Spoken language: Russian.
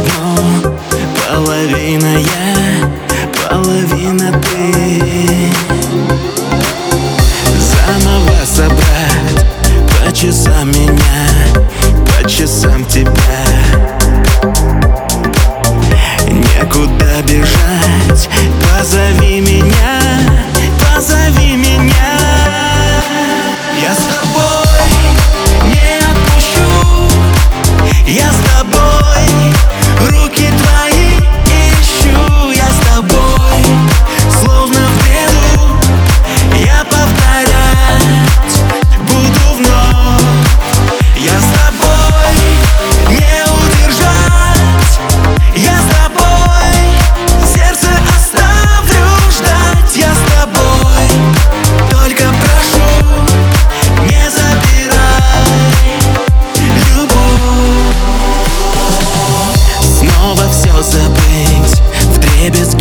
одно. Половина я, половина ты. Заново собрать по часам меня, по часам тебя. Некуда бежать, позови меня, позови меня. Я с тобой не отпущу, я с тобой руки твои ищу. Я с тобой, словно в бреду, я повторять буду вновь. Я с тобой не удержать, я с тобой сердце оставлю ждать. Я с тобой, только прошу, не забирай любовь. Снова все забыть, вдребезги